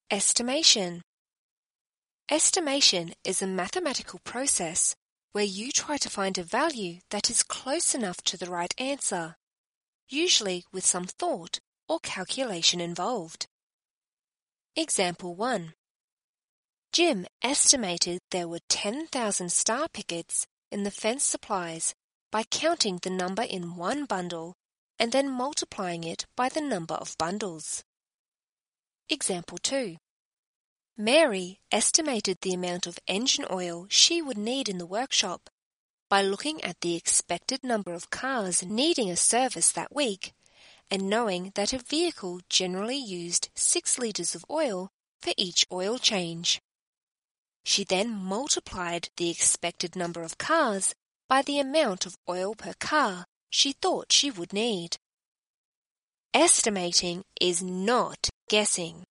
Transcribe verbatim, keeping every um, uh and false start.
Estimation. Estimation is a mathematical process where you try to find a value that is close enough to the right answer, usually with some thought or calculation involved. Example one. Jim estimated there were ten thousand star pickets in the fence supplies by counting the number in one bundle and then multiplying it by the number of bundles. Example two. Mary estimated the amount of engine oil she would need in the workshop by looking at the expected number of cars needing a service that week and knowing that a vehicle generally used six litres of oil for each oil change. She then multiplied the expected number of cars by the amount of oil per car she thought she would need. Estimating is not guessing.